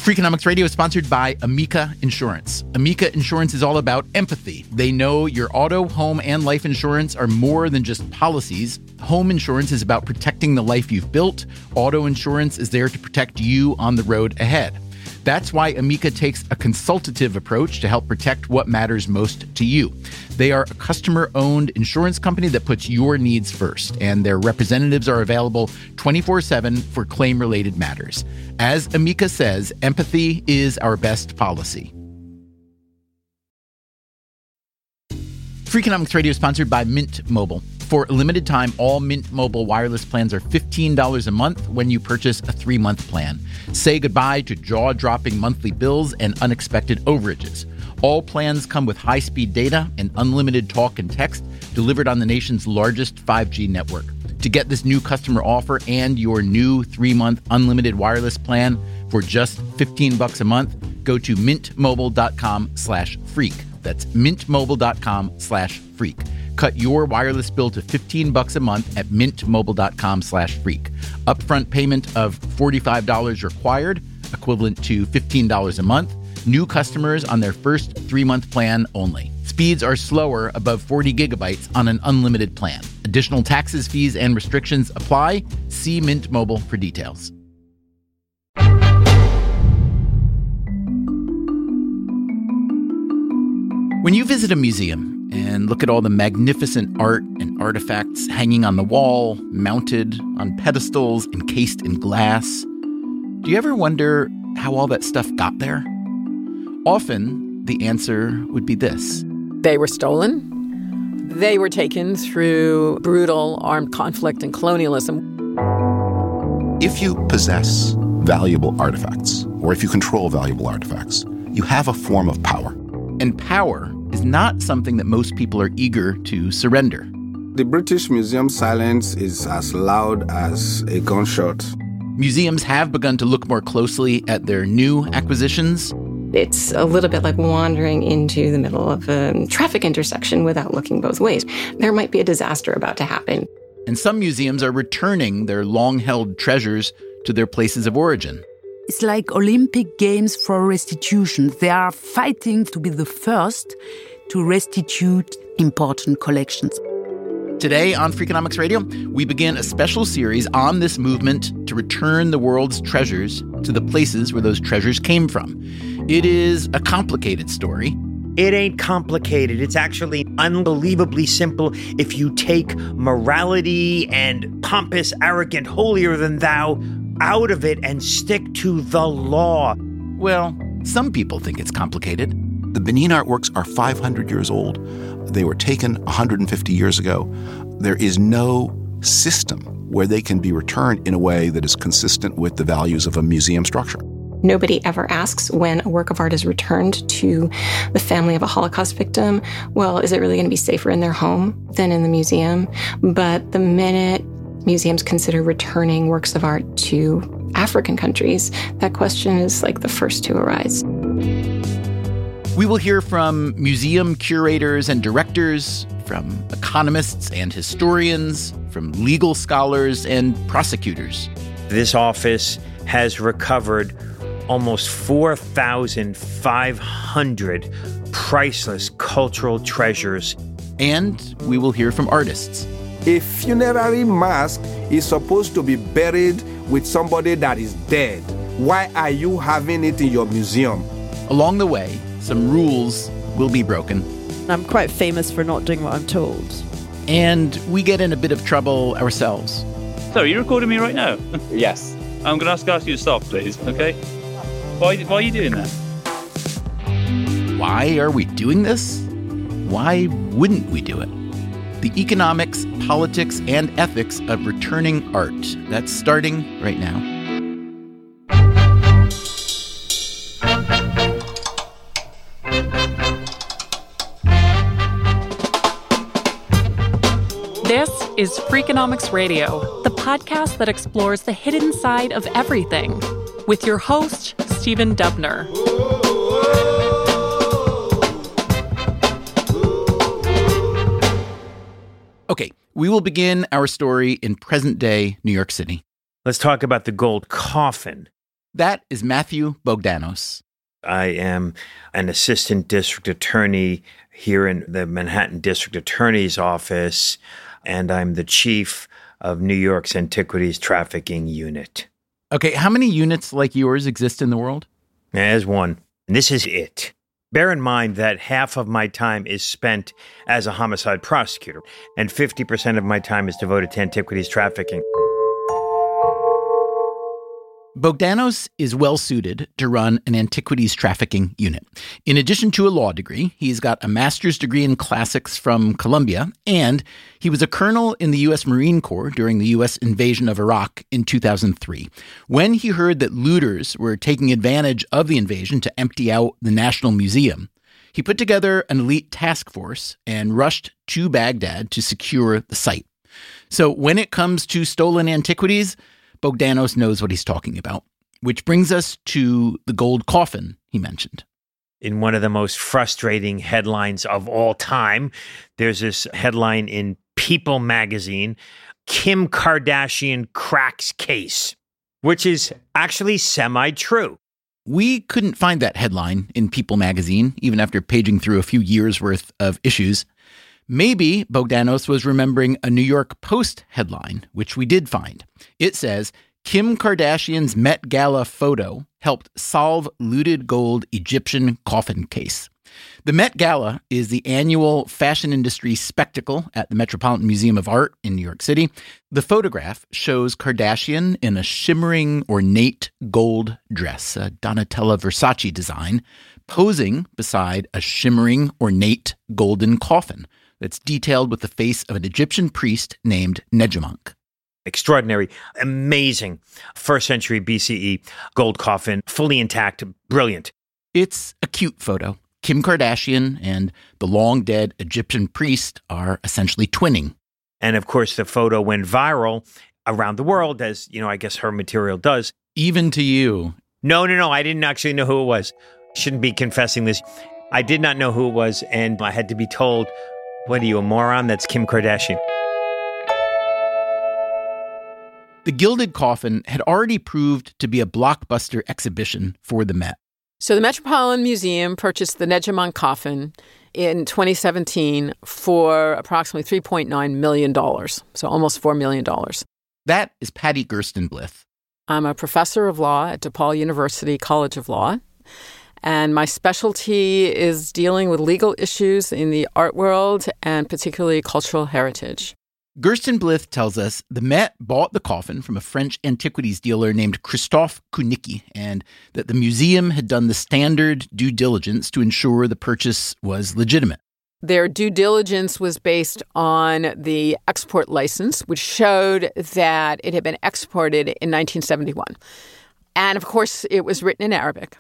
Freakonomics Radio is sponsored by Amica Insurance. Amica Insurance is all about empathy. They know your auto, home, and life insurance are more than just policies. Home insurance is about protecting the life you've built. Auto insurance is there to protect you on the road ahead. That's why Amica takes a consultative approach to help protect what matters most to you. They are a customer-owned insurance company that puts your needs first, and their representatives are available 24/7 for claim-related matters. As Amica says, empathy is our best policy. Freakonomics Radio is sponsored by Mint Mobile. For a limited time, all Mint Mobile wireless plans are $15 a month when you purchase a 3-month plan. Say goodbye to jaw-dropping monthly bills and unexpected overages. All plans come with high-speed data and unlimited talk and text delivered on the nation's largest 5G network. To get this new customer offer and your new 3-month unlimited wireless plan for just $15 a month, go to mintmobile.com/freak. That's mintmobile.com/freak. Cut your wireless bill to $15 a month at mintmobile.com/freak. Upfront payment of $45 required, equivalent to $15 a month. New customers on their first 3-month plan only. Speeds are slower above 40 gigabytes on an unlimited plan. Additional taxes, fees, and restrictions apply. See Mint Mobile for details. When you visit a museum and look at all the magnificent art and artifacts hanging on the wall, mounted on pedestals, encased in glass, do you ever wonder how all that stuff got there? Often, the answer would be this. They were stolen. They were taken through brutal armed conflict and colonialism. If you possess valuable artifacts, or if you control valuable artifacts, you have a form of power. And power is not something that most people are eager to surrender. The British Museum silence is as loud as a gunshot. Museums have begun to look more closely at their new acquisitions. It's a little bit like wandering into the middle of a traffic intersection without looking both ways. There might be a disaster about to happen. And some museums are returning their long-held treasures to their places of origin. It's like Olympic Games for restitution. They are fighting to be the first to restitute important collections. Today on Freakonomics Radio, we begin a special series on this movement to return the world's treasures to the places where those treasures came from. It is a complicated story. It ain't complicated. It's actually unbelievably simple if you take morality and pompous, arrogant, holier-than-thou out of it and stick to the law. Well, some people think it's complicated. The Benin artworks are 500 years old. They were taken 150 years ago. There is no system where they can be returned in a way that is consistent with the values of a museum structure. Nobody ever asks when a work of art is returned to the family of a Holocaust victim, well, is it really going to be safer in their home than in the museum? But the minute museums consider returning works of art to African countries, that question is like the first to arise. We will hear from museum curators and directors, from economists and historians, from legal scholars and prosecutors. This office has recovered almost 4,500 priceless cultural treasures. And we will hear from artists. A funerary mask is supposed to be buried with somebody that is dead. Why are you having it in your museum? Along the way, some rules will be broken. I'm quite famous for not doing what I'm told. And we get in a bit of trouble ourselves. So, are you recording me right now? Yes. I'm going to ask you to stop, please, okay? Why are you doing that? Why are we doing this? Why wouldn't we do it? The economics, politics, and ethics of returning art. That's starting right now. This is Freakonomics Radio, the podcast that explores the hidden side of everything, with your host, Stephen Dubner. Okay, we will begin our story in present-day New York City. Let's talk about the gold coffin. That is Matthew Bogdanos. I am an assistant district attorney here in the Manhattan District Attorney's Office, and I'm the chief of New York's Antiquities Trafficking Unit. Okay, how many units like yours exist in the world? There's one. And this is it. Bear in mind that half of my time is spent as a homicide prosecutor, and 50% of my time is devoted to antiquities trafficking. Bogdanos is well-suited to run an antiquities trafficking unit. In addition to a law degree, he's got a master's degree in classics from Columbia, and he was a colonel in the U.S. Marine Corps during the U.S. invasion of Iraq in 2003. When he heard that looters were taking advantage of the invasion to empty out the National Museum, he put together an elite task force and rushed to Baghdad to secure the site. So when it comes to stolen antiquities, Bogdanos knows what he's talking about, which brings us to the gold coffin he mentioned. In one of the most frustrating headlines of all time, there's this headline in People magazine, Kim Kardashian cracks case, which is actually semi-true. We couldn't find that headline in People magazine, even after paging through a few years' worth of issues. Maybe Bogdanos was remembering a New York Post headline, which we did find. It says, Kim Kardashian's Met Gala photo helped solve looted gold Egyptian coffin case. The Met Gala is the annual fashion industry spectacle at the Metropolitan Museum of Art in New York City. The photograph shows Kardashian in a shimmering, ornate gold dress, a Donatella Versace design, posing beside a shimmering, ornate golden coffin that's detailed with the face of an Egyptian priest named Nejamonk. Extraordinary, amazing, 1st century BCE gold coffin, fully intact, brilliant. It's a cute photo. Kim Kardashian and the long-dead Egyptian priest are essentially twinning. And of course, the photo went viral around the world, as, I guess her material does. Even to you. No, I didn't actually know who it was. Shouldn't be confessing this. I did not know who it was, and I had to be told, what are you, a moron? That's Kim Kardashian. The gilded coffin had already proved to be a blockbuster exhibition for the Met. So the Metropolitan Museum purchased the Nejamonk coffin in 2017 for approximately $3.9 million, so almost $4 million. That is Patty Gerstenblith. I'm a professor of law at DePaul University College of Law, and my specialty is dealing with legal issues in the art world and particularly cultural heritage. Gerstenblith tells us the Met bought the coffin from a French antiquities dealer named Christophe Kounicki, and that the museum had done the standard due diligence to ensure the purchase was legitimate. Their due diligence was based on the export license, which showed that it had been exported in 1971. And of course, it was written in Arabic.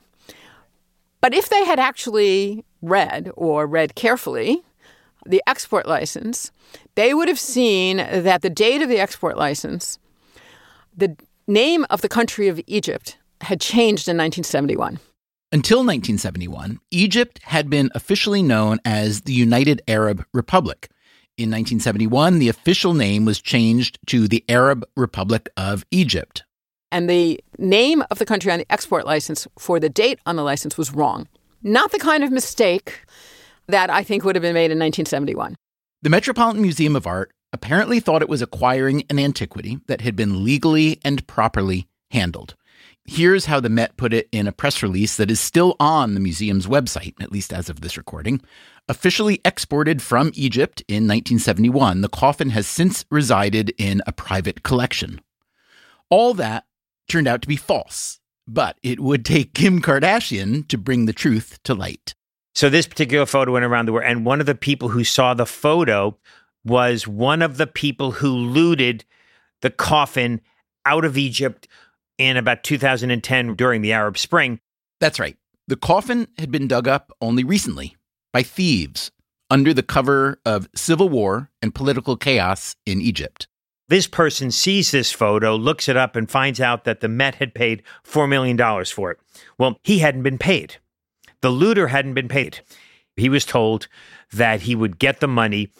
But if they had actually read carefully the export license, they would have seen that the date of the export license, the name of the country of Egypt had changed in 1971. Until 1971, Egypt had been officially known as the United Arab Republic. In 1971, the official name was changed to the Arab Republic of Egypt. And the name of the country on the export license for the date on the license was wrong. Not the kind of mistake that I think would have been made in 1971. The Metropolitan Museum of Art apparently thought it was acquiring an antiquity that had been legally and properly handled. Here's how the Met put it in a press release that is still on the museum's website, at least as of this recording. Officially exported from Egypt in 1971, the coffin has since resided in a private collection. All that turned out to be false, but it would take Kim Kardashian to bring the truth to light. So this particular photo went around the world, and one of the people who saw the photo was one of the people who looted the coffin out of Egypt in about 2010 during the Arab Spring. That's right. The coffin had been dug up only recently by thieves under the cover of civil war and political chaos in Egypt. This person sees this photo, looks it up, and finds out that the Met had paid $4 million for it. Well, he hadn't been paid. The looter hadn't been paid. He was told that he would get the money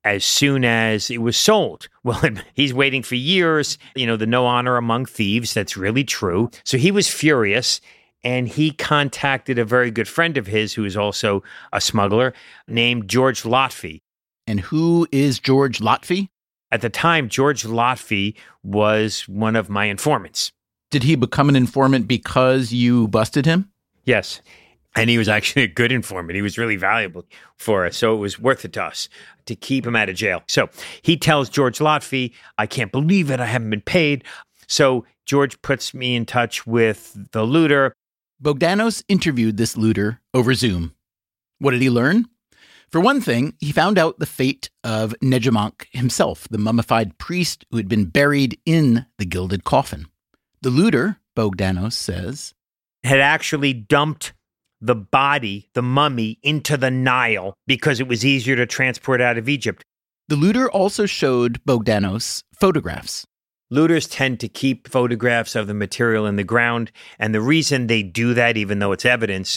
as soon as it was sold. Well, he's waiting for years, the no honor among thieves. That's really true. So he was furious, and he contacted a very good friend of his who is also a smuggler named George Lotfi. And who is George Lotfi? At the time, George Lotfi was one of my informants. Did he become an informant because you busted him? Yes. And he was actually a good informant. He was really valuable for us. So it was worth it to us to keep him out of jail. So he tells George Lotfi, I can't believe it. I haven't been paid. So George puts me in touch with the looter. Bogdanos interviewed this looter over Zoom. What did he learn? For one thing, he found out the fate of Nejamank himself, the mummified priest who had been buried in the gilded coffin. The looter, Bogdanos says, had actually dumped the body, the mummy, into the Nile because it was easier to transport out of Egypt. The looter also showed Bogdanos photographs. Looters tend to keep photographs of the material in the ground, and the reason they do that, even though it's evidence,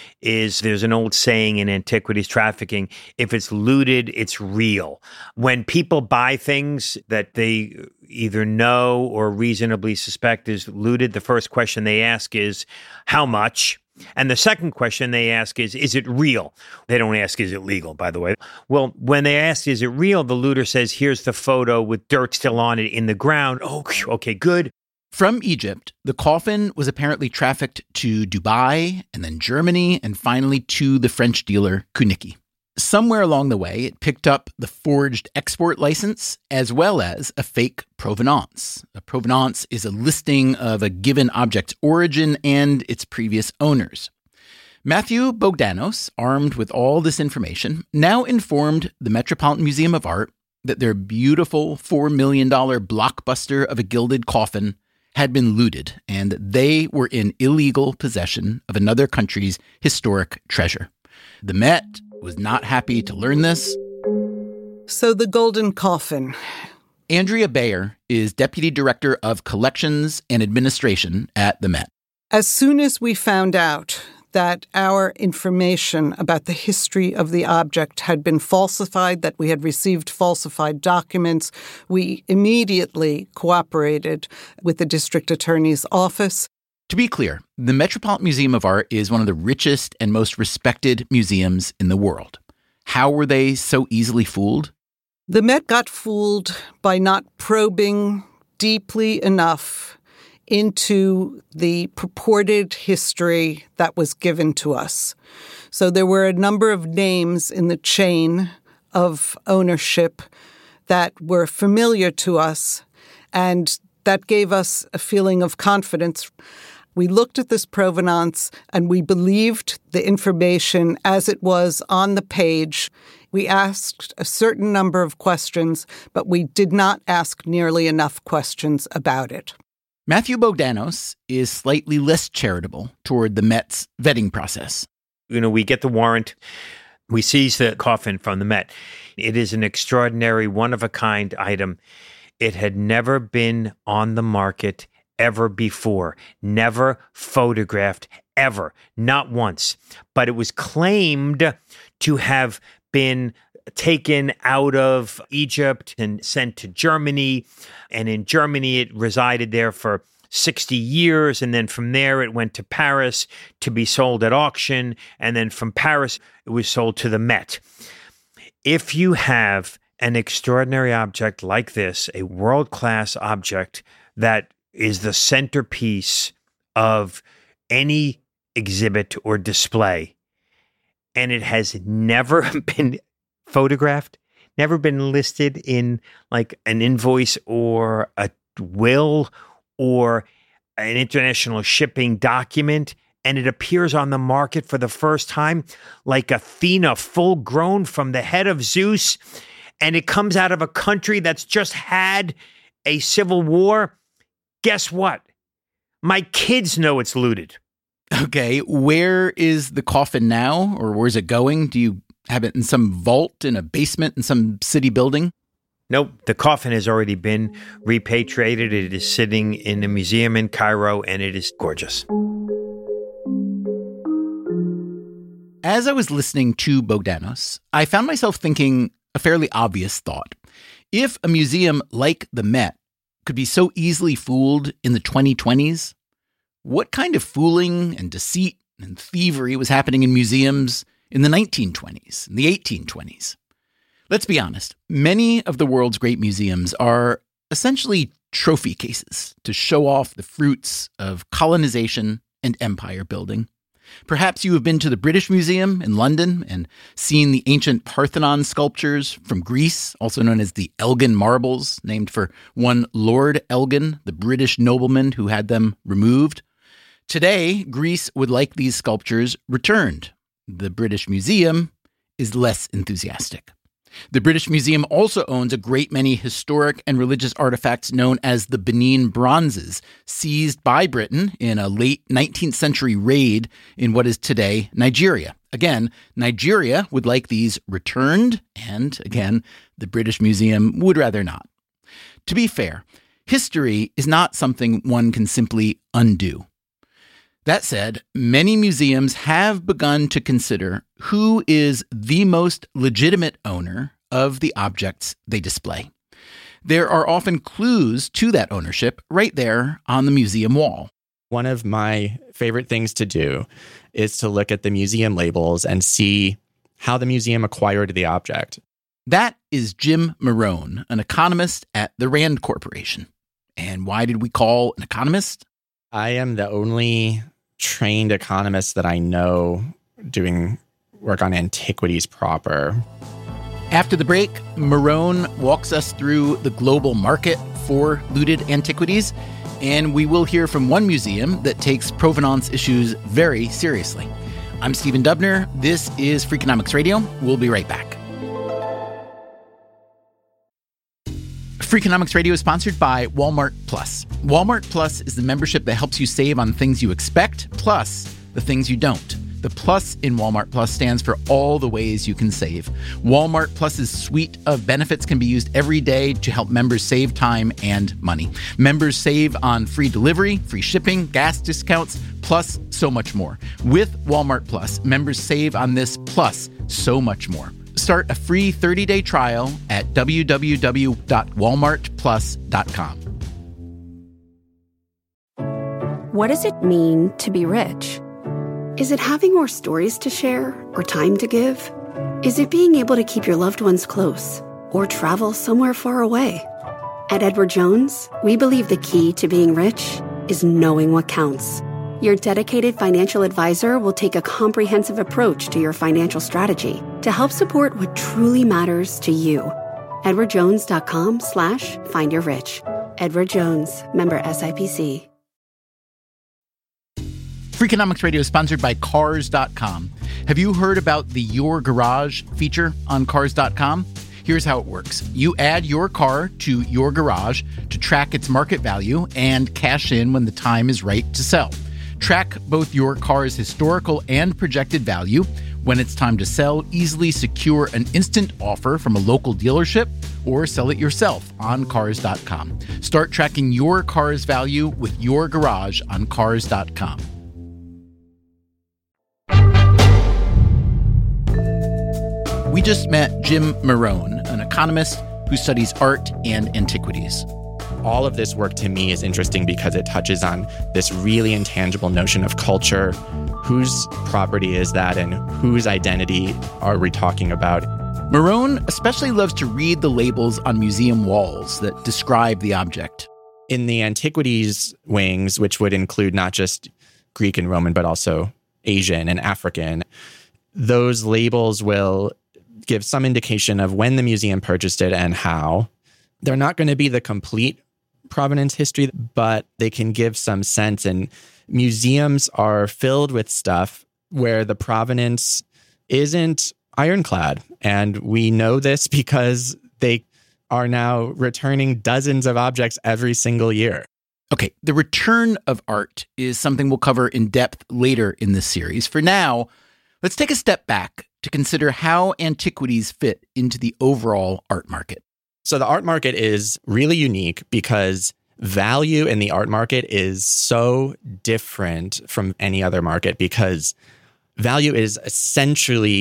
is there's an old saying in antiquities trafficking, if it's looted, it's real. When people buy things that they either know or reasonably suspect is looted, the first question they ask is, how much? And the second question they ask is it real? They don't ask, is it legal, by the way? Well, when they ask, is it real? The looter says, here's the photo with dirt still on it in the ground. Oh, okay, good. From Egypt, the coffin was apparently trafficked to Dubai and then Germany and finally to the French dealer Kunicki. Somewhere along the way, it picked up the forged export license as well as a fake provenance. A provenance is a listing of a given object's origin and its previous owners. Matthew Bogdanos, armed with all this information, now informed the Metropolitan Museum of Art that their beautiful $4 million blockbuster of a gilded coffin had been looted, and they were in illegal possession of another country's historic treasure. The Met was not happy to learn this. So the golden coffin. Andrea Bayer is Deputy Director of Collections and Administration at the Met. As soon as we found out that our information about the history of the object had been falsified, that we had received falsified documents, we immediately cooperated with the district attorney's office. To be clear, the Metropolitan Museum of Art is one of the richest and most respected museums in the world. How were they so easily fooled? The Met got fooled by not probing deeply enough into the purported history that was given to us. So there were a number of names in the chain of ownership that were familiar to us, and that gave us a feeling of confidence. We looked at this provenance and we believed the information as it was on the page. We asked a certain number of questions, but we did not ask nearly enough questions about it. Matthew Bogdanos is slightly less charitable toward the Met's vetting process. We get the warrant. We seize the coffin from the Met. It is an extraordinary, one-of-a-kind item. It had never been on the market ever before, never photographed ever, not once. But it was claimed to have been taken out of Egypt and sent to Germany. And in Germany, it resided there for 60 years. And then from there, it went to Paris to be sold at auction. And then from Paris, it was sold to the Met. If you have an extraordinary object like this, a world-class object that is the centerpiece of any exhibit or display, and it has never been photographed, never been listed in like an invoice or a will or an international shipping document, and it appears on the market for the first time like Athena, full grown from the head of Zeus, and it comes out of a country that's just had a civil war. Guess what? My kids know it's looted. Okay, where is the coffin now, or where's it going? Do you have it in some vault in a basement in some city building? Nope, the coffin has already been repatriated. It is sitting in a museum in Cairo, and it is gorgeous. As I was listening to Bogdanos, I found myself thinking a fairly obvious thought. If a museum like the Met could be so easily fooled in the 2020s, what kind of fooling and deceit and thievery was happening in museums in the 1920s and the 1820s? Let's be honest, many of the world's great museums are essentially trophy cases to show off the fruits of colonization and empire building. Perhaps you have been to the British Museum in London and seen the ancient Parthenon sculptures from Greece, also known as the Elgin Marbles, named for one Lord Elgin, the British nobleman who had them removed. Today, Greece would like these sculptures returned. The British Museum is less enthusiastic. The British Museum also owns a great many historic and religious artifacts known as the Benin Bronzes, seized by Britain in a late 19th century raid in what is today Nigeria. Again, Nigeria would like these returned, and again, the British Museum would rather not. To be fair, history is not something one can simply undo. That said, many museums have begun to consider who is the most legitimate owner of the objects they display. There are often clues to that ownership right there on the museum wall. One of my favorite things to do is to look at the museum labels and see how the museum acquired the object. That is Jim Marone, an economist at the Rand Corporation. And why did we call an economist? I am the only trained economist that I know doing work on antiquities proper. After the break, Marone walks us through the global market for looted antiquities, and we will hear from one museum that takes provenance issues very seriously. I'm Stephen Dubner. This is Freakonomics Radio. We'll be right back. Freakonomics Radio is sponsored by Walmart Plus. Walmart Plus is the membership that helps you save on things you expect, plus the things you don't. The plus in Walmart Plus stands for all the ways you can save. Walmart Plus's suite of benefits can be used every day to help members save time and money. Members save on free delivery, free shipping, gas discounts, plus so much more. With Walmart Plus, members save on this plus so much more. Start a free 30-day trial at www.walmartplus.com. What does it mean to be rich? Is it having more stories to share or time to give? Is it being able to keep your loved ones close or travel somewhere far away? At Edward Jones, we believe the key to being rich is knowing what counts. Your dedicated financial advisor will take a comprehensive approach to your financial strategy to help support what truly matters to you. EdwardJones.com/findyourrich. Edward Jones, member SIPC. Freakonomics Radio is sponsored by Cars.com. Have you heard about the Your Garage feature on Cars.com? Here's how it works. You add your car to your garage to track its market value and cash in when the time is right to sell. Track both your car's historical and projected value. When it's time to sell, easily secure an instant offer from a local dealership or sell it yourself on Cars.com. Start tracking your car's value with your garage on Cars.com. We just met Jim Marone, an economist who studies art and antiquities. All of this work to me is interesting because it touches on this really intangible notion of culture. Whose property is that and whose identity are we talking about? Marone especially loves to read the labels on museum walls that describe the object. In the antiquities wings, which would include not just Greek and Roman, but also Asian and African, those labels will give some indication of when the museum purchased it and how. They're not going to be the complete provenance history, but they can give some sense. And museums are filled with stuff where the provenance isn't ironclad. And we know this because they are now returning dozens of objects every single year. Okay, the return of art is something we'll cover in depth later in this series. For now, let's take a step back to consider how antiquities fit into the overall art market. So the art market is really unique because value in the art market is so different from any other market because value is essentially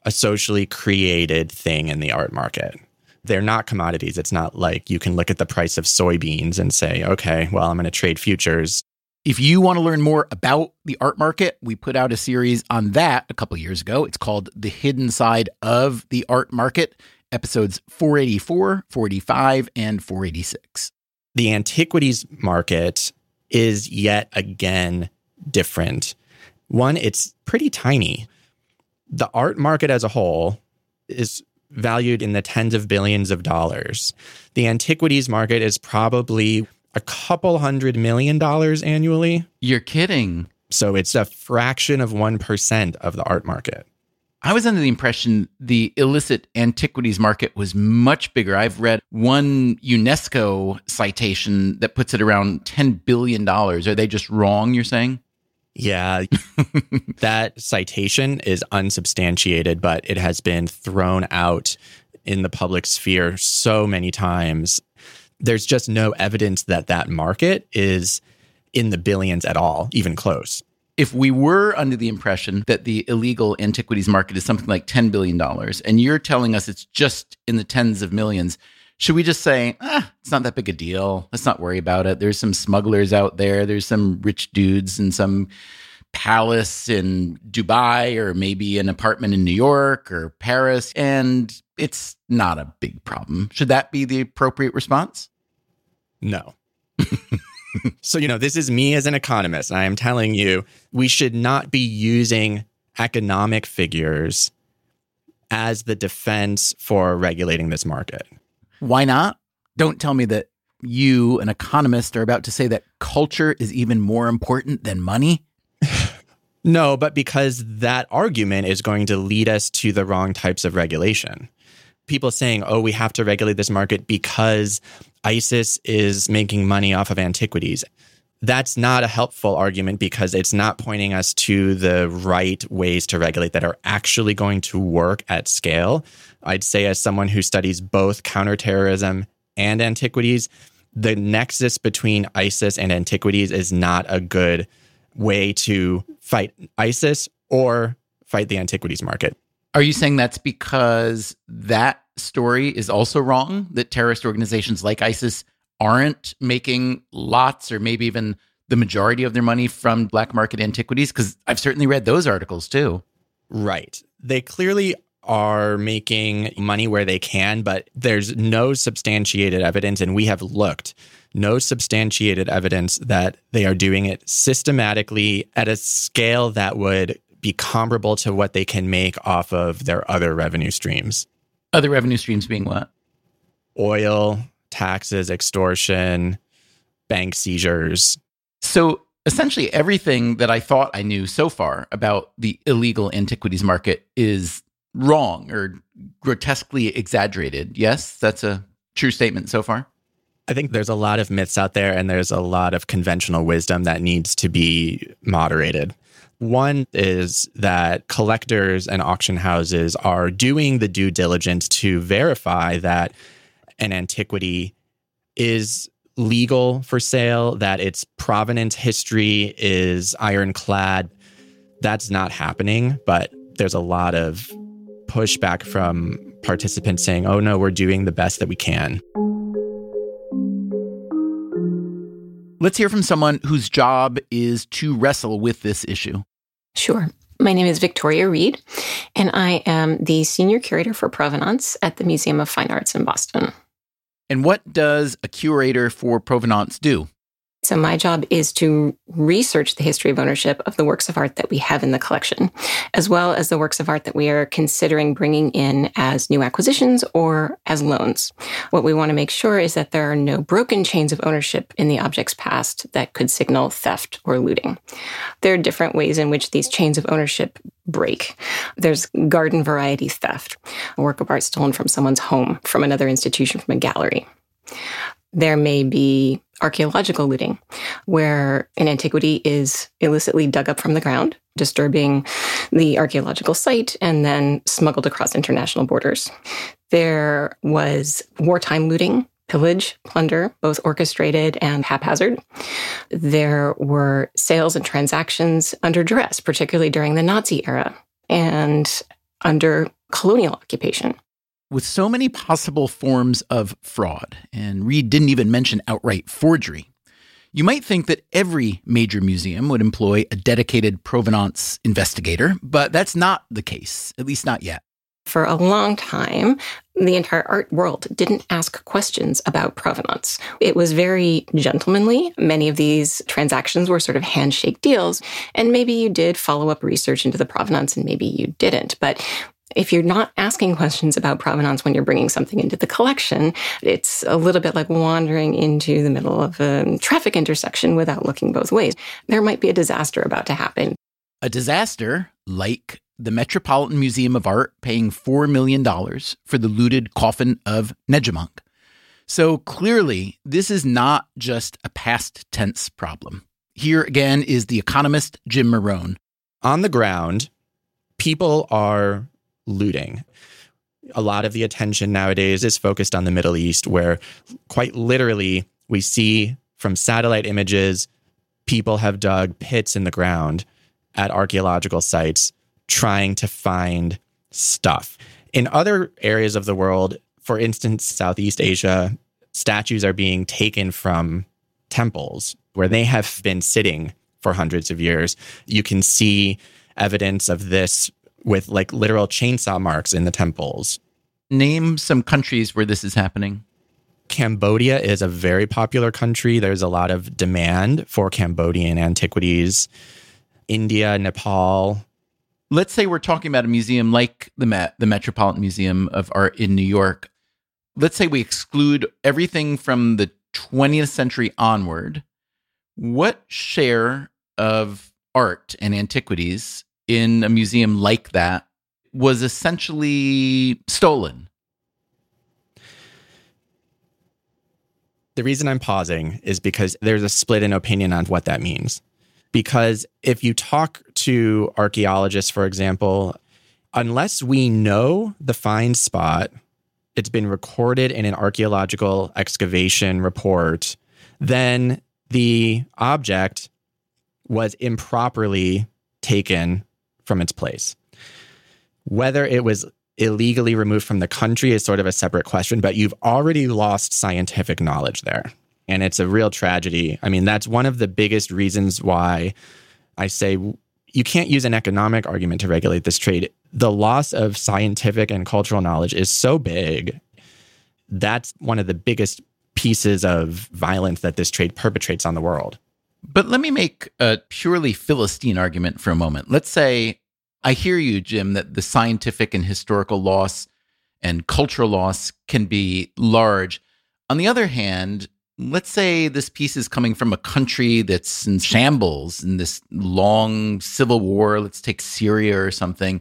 a socially created thing in the art market. They're not commodities. It's not like you can look at the price of soybeans and say, okay, well, I'm going to trade futures. If you want to learn more about the art market, we put out a series on that a couple of years ago. It's called The Hidden Side of the Art Market, episodes 484, 485, and 486. The antiquities market is yet again different. One, it's pretty tiny. The art market as a whole is valued in the tens of billions of dollars. The antiquities market is probably a couple $100 million annually. You're kidding. So it's a fraction of 1% of the art market. I was under the impression the illicit antiquities market was much bigger. I've read one UNESCO citation that puts it around $10 billion. Are they just wrong, you're saying? Yeah, that citation is unsubstantiated, but it has been thrown out in the public sphere so many times. There's just no evidence that that market is in the billions at all, even close. If we were under the impression that the illegal antiquities market is something like $10 billion, and you're telling us it's just in the tens of millions, should we just say, it's not that big a deal. Let's not worry about it. There's some smugglers out there. There's some rich dudes in some palace in Dubai, or maybe an apartment in New York or Paris, and it's not a big problem. Should that be the appropriate response? No. So, this is me as an economist. And I am telling you, we should not be using economic figures as the defense for regulating this market. Why not? Don't tell me that you, an economist, are about to say that culture is even more important than money. No, but because that argument is going to lead us to the wrong types of regulation. People saying, we have to regulate this market because ISIS is making money off of antiquities. That's not a helpful argument because it's not pointing us to the right ways to regulate that are actually going to work at scale. I'd say, as someone who studies both counterterrorism and antiquities, the nexus between ISIS and antiquities is not a good way to fight ISIS or fight the antiquities market. Are you saying that's because that story is also wrong, that terrorist organizations like ISIS aren't making lots or maybe even the majority of their money from black market antiquities? Because I've certainly read those articles too. Right. They clearly are making money where they can, but there's no substantiated evidence, and we have looked, no substantiated evidence that they are doing it systematically at a scale that would be comparable to what they can make off of their other revenue streams. Other revenue streams being what? Oil, taxes, extortion, bank seizures. So essentially everything that I thought I knew so far about the illegal antiquities market is wrong or grotesquely exaggerated. Yes, that's a true statement so far. I think there's a lot of myths out there, and there's a lot of conventional wisdom that needs to be moderated. One is that collectors and auction houses are doing the due diligence to verify that an antiquity is legal for sale, that its provenance history is ironclad. That's not happening, but there's a lot of pushback from participants saying, oh no, we're doing the best that we can. Let's hear from someone whose job is to wrestle with this issue. Sure. My name is Victoria Reed, and I am the Senior Curator for Provenance at the Museum of Fine Arts in Boston. And what does a curator for provenance do? So my job is to research the history of ownership of the works of art that we have in the collection, as well as the works of art that we are considering bringing in as new acquisitions or as loans. What we want to make sure is that there are no broken chains of ownership in the object's past that could signal theft or looting. There are different ways in which these chains of ownership break. There's garden variety theft, a work of art stolen from someone's home, from another institution, from a gallery. There may be archaeological looting, where an antiquity is illicitly dug up from the ground, disturbing the archaeological site, and then smuggled across international borders. There was wartime looting, pillage, plunder, both orchestrated and haphazard. There were sales and transactions under duress, particularly during the Nazi era. And under colonial occupation. With so many possible forms of fraud, and Reid didn't even mention outright forgery, you might think that every major museum would employ a dedicated provenance investigator, but that's not the case, at least not yet. For a long time, the entire art world didn't ask questions about provenance. It was very gentlemanly. Many of these transactions were sort of handshake deals, and maybe you did follow up research into the provenance and maybe you didn't. But if you're not asking questions about provenance when you're bringing something into the collection, it's a little bit like wandering into the middle of a traffic intersection without looking both ways. There might be a disaster about to happen. A disaster like the Metropolitan Museum of Art paying $4 million for the looted coffin of Nejemunk. So clearly, this is not just a past tense problem. Here again is the economist Jim Morone. On the ground, people are looting. A lot of the attention nowadays is focused on the Middle East, where quite literally we see from satellite images, people have dug pits in the ground at archaeological sites trying to find stuff. In other areas of the world, for instance, Southeast Asia, statues are being taken from temples where they have been sitting for hundreds of years. You can see evidence of this with like literal chainsaw marks in the temples. Name some countries where this is happening. Cambodia is a very popular country. There's a lot of demand for Cambodian antiquities. India, Nepal. Let's say we're talking about a museum like the Metropolitan Museum of Art in New York. Let's say we exclude everything from the 20th century onward. What share of art and antiquities in a museum like that was essentially stolen? The reason I'm pausing is because there's a split in opinion on what that means. Because if you talk to archaeologists, for example, unless we know the find spot, it's been recorded in an archaeological excavation report, then the object was improperly taken from its place. Whether it was illegally removed from the country is sort of a separate question, but you've already lost scientific knowledge there. And it's a real tragedy. I mean, that's one of the biggest reasons why I say you can't use an economic argument to regulate this trade. The loss of scientific and cultural knowledge is so big. That's one of the biggest pieces of violence that this trade perpetrates on the world. But let me make a purely Philistine argument for a moment. Let's say I hear you, Jim, that the scientific and historical loss and cultural loss can be large. On the other hand, let's say this piece is coming from a country that's in shambles in this long civil war. Let's take Syria or something.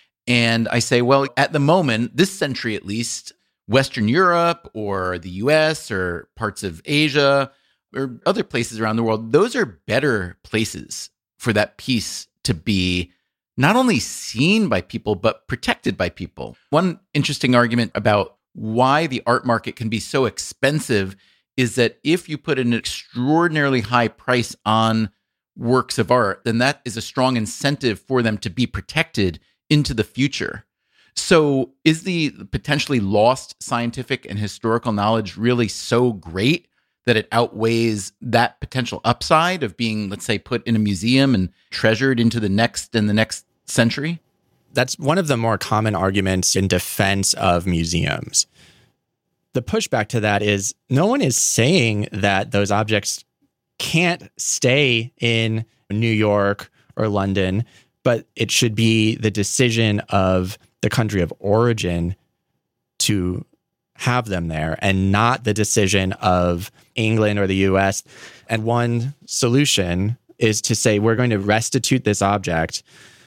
And I say, well, at the moment, this century at least, Western Europe or the US or parts of Asia or other places around the world, those are better places for that piece to be not only seen by people, but protected by people. One interesting argument about why the art market can be so expensive is that if you put an extraordinarily high price on works of art, then that is a strong incentive for them to be protected into the future. So is the potentially lost scientific and historical knowledge really so great that it outweighs that potential upside of being, let's say, put in a museum and treasured into the next century? That's one of the more common arguments in defense of museums. The pushback to that is no one is saying that those objects can't stay in New York or London, but it should be the decision of the country of origin to have them there and not the decision of England or the US. And one solution is to say, we're going to restitute this object,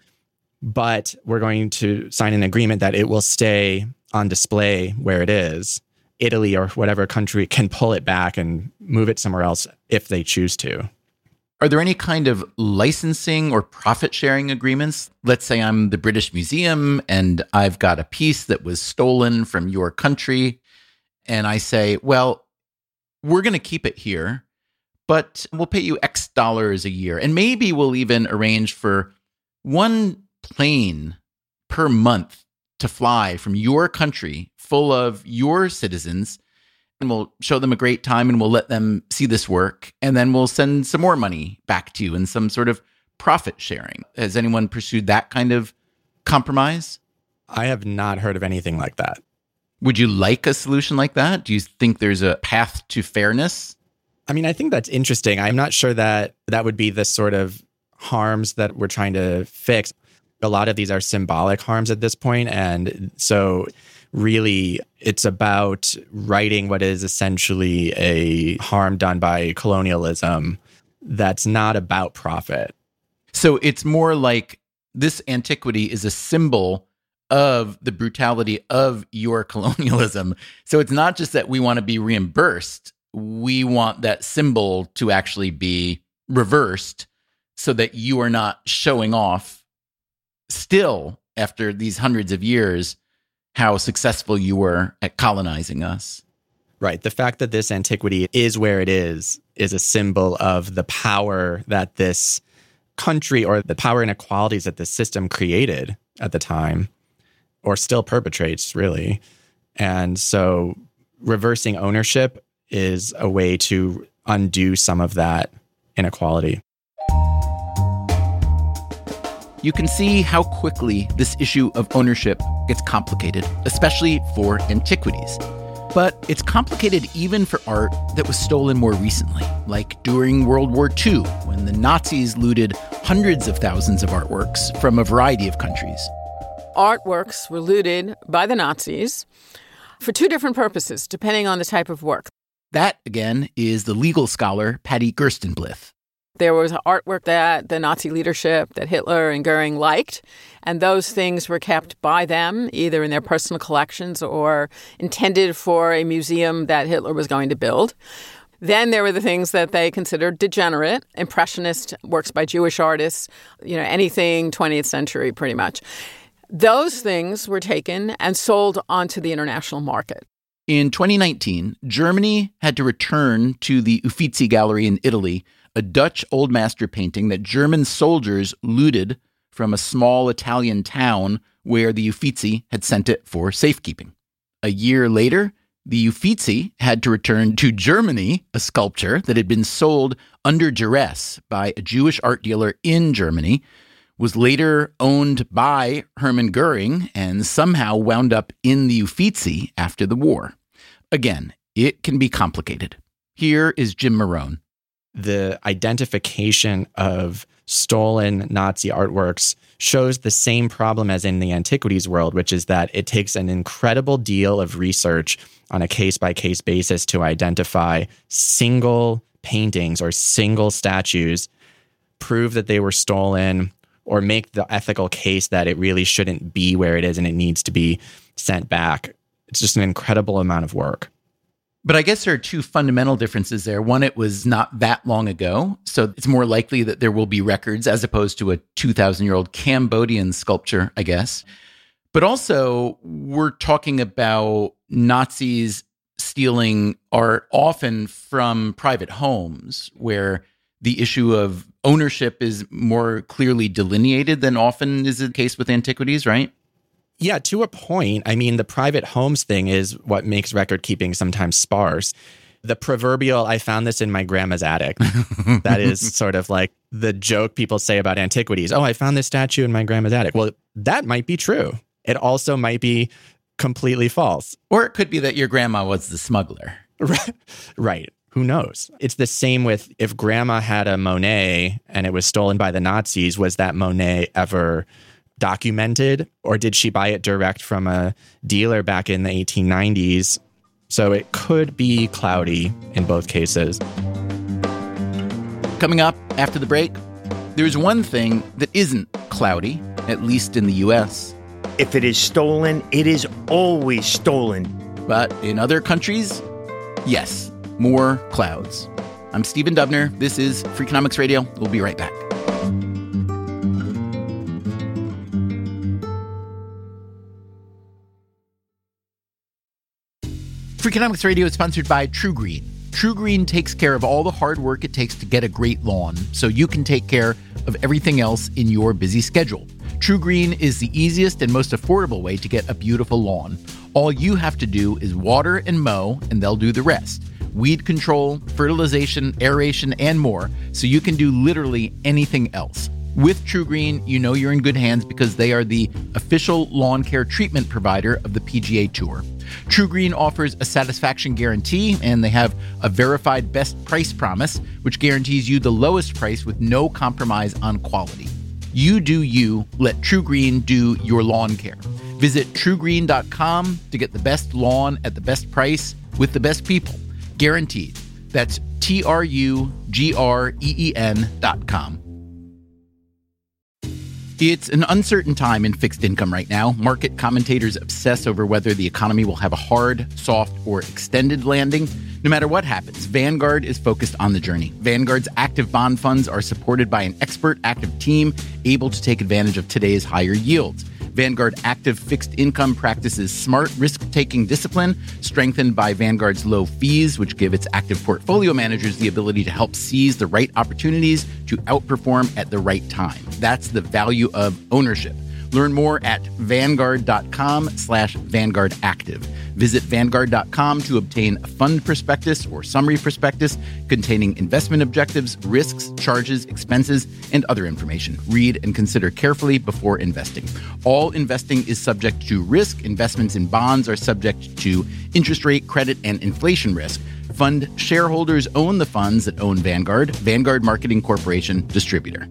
but we're going to sign an agreement that it will stay on display where it is. Italy or whatever country can pull it back and move it somewhere else if they choose to. Are there any kind of licensing or profit sharing agreements? Let's say I'm the British Museum and I've got a piece that was stolen from your country. And I say, well, we're going to keep it here, but we'll pay you X dollars a year. And maybe we'll even arrange for one plane per month to fly from your country full of your citizens, and we'll show them a great time and we'll let them see this work. And then we'll send some more money back to you in some sort of profit sharing. Has anyone pursued that kind of compromise? I have not heard of anything like that. Would you like a solution like that? Do you think there's a path to fairness? I mean, I think that's interesting. I'm not sure that that would be the sort of harms that we're trying to fix. A lot of these are symbolic harms at this point. And so really, it's about righting what is essentially a harm done by colonialism that's not about profit. So it's more like this antiquity is a symbol of the brutality of your colonialism. So it's not just that we want to be reimbursed. We want that symbol to actually be reversed so that you are not showing off still after these hundreds of years how successful you were at colonizing us. Right. The fact that this antiquity is where it is a symbol of the power that this country or the power inequalities that this system created at the time, or still perpetrates, really. And so reversing ownership is a way to undo some of that inequality. You can see how quickly this issue of ownership gets complicated, especially for antiquities. But it's complicated even for art that was stolen more recently, like during World War II, when the Nazis looted hundreds of thousands of artworks from a variety of countries. Artworks were looted by the Nazis for two different purposes, depending on the type of work. That, again, is the legal scholar Patty Gerstenblith. There was artwork that the Nazi leadership, that Hitler and Goering liked, and those things were kept by them, either in their personal collections or intended for a museum that Hitler was going to build. Then there were the things that they considered degenerate, impressionist works by Jewish artists, anything 20th century pretty much. Those things were taken and sold onto the international market. In 2019, Germany had to return to the Uffizi Gallery in Italy a Dutch Old Master painting that German soldiers looted from a small Italian town where the Uffizi had sent it for safekeeping. A year later, the Uffizi had to return to Germany a sculpture that had been sold under duress by a Jewish art dealer in Germany, was later owned by Hermann Goering, and somehow wound up in the Uffizi after the war. Again, it can be complicated. Here is Jim Marone. The identification of stolen Nazi artworks shows the same problem as in the antiquities world, which is that it takes an incredible deal of research on a case-by-case basis to identify single paintings or single statues, prove that they were stolen, or make the ethical case that it really shouldn't be where it is and it needs to be sent back. It's just an incredible amount of work. But I guess there are two fundamental differences there. One, it was not that long ago, so it's more likely that there will be records as opposed to a 2,000-year-old Cambodian sculpture, I guess. But also, we're talking about Nazis stealing art often from private homes, where the issue of ownership is more clearly delineated than often is the case with antiquities, right? Yeah, to a point. I mean, the private homes thing is what makes record keeping sometimes sparse. The proverbial, I found this in my grandma's attic. That is sort of like the joke people say about antiquities. Oh, I found this statue in my grandma's attic. Well, that might be true. It also might be completely false. Or it could be that your grandma was the smuggler. Right. Who knows? It's the same with if grandma had a Monet and it was stolen by the Nazis, was that Monet ever documented, or did she buy it direct from a dealer back in the 1890s? So it could be cloudy in both cases. Coming up after the break, there's one thing that isn't cloudy, at least in the U.S. If it is stolen, it is always stolen. But in other countries, yes, more clouds. I'm Stephen Dubner. This is Freakonomics Radio. We'll be right back. Freakonomics Radio is sponsored by TruGreen. TruGreen takes care of all the hard work it takes to get a great lawn, so you can take care of everything else in your busy schedule. TruGreen is the easiest and most affordable way to get a beautiful lawn. All you have to do is water and mow, and they'll do the rest. Weed control, fertilization, aeration, and more, so you can do literally anything else. With TruGreen, you know you're in good hands because they are the official lawn care treatment provider of the PGA Tour. TruGreen offers a satisfaction guarantee, and they have a verified best price promise, which guarantees you the lowest price with no compromise on quality. You do you, let TruGreen do your lawn care. Visit TruGreen.com to get the best lawn at the best price with the best people. Guaranteed. That's TruGreen.com. It's an uncertain time in fixed income right now. Market commentators obsess over whether the economy will have a hard, soft, or extended landing. No matter what happens, Vanguard is focused on the journey. Vanguard's active bond funds are supported by an expert active team able to take advantage of today's higher yields. Vanguard Active Fixed Income practices smart risk-taking discipline, strengthened by Vanguard's low fees, which give its active portfolio managers the ability to help seize the right opportunities to outperform at the right time. That's the value of ownership. Learn more at Vanguard.com/Vanguard Active. Visit Vanguard.com to obtain a fund prospectus or summary prospectus containing investment objectives, risks, charges, expenses, and other information. Read and consider carefully before investing. All investing is subject to risk. Investments in bonds are subject to interest rate, credit, and inflation risk. Fund shareholders own the funds that own Vanguard. Vanguard Marketing Corporation, distributor.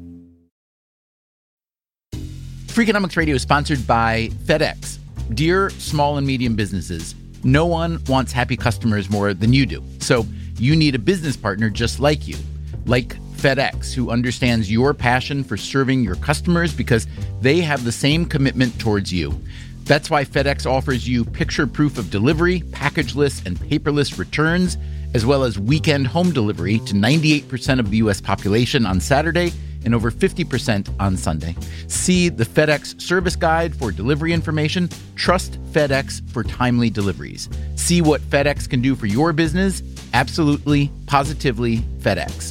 Freakonomics Radio is sponsored by FedEx. Dear small and medium businesses, no one wants happy customers more than you do. So you need a business partner just like you, like FedEx, who understands your passion for serving your customers because they have the same commitment towards you. That's why FedEx offers you picture proof of delivery, packageless and paperless returns, as well as weekend home delivery to 98% of the U.S. population on Saturday and over 50% on Sunday. See the FedEx service guide for delivery information. Trust FedEx for timely deliveries. See what FedEx can do for your business. Absolutely, positively FedEx.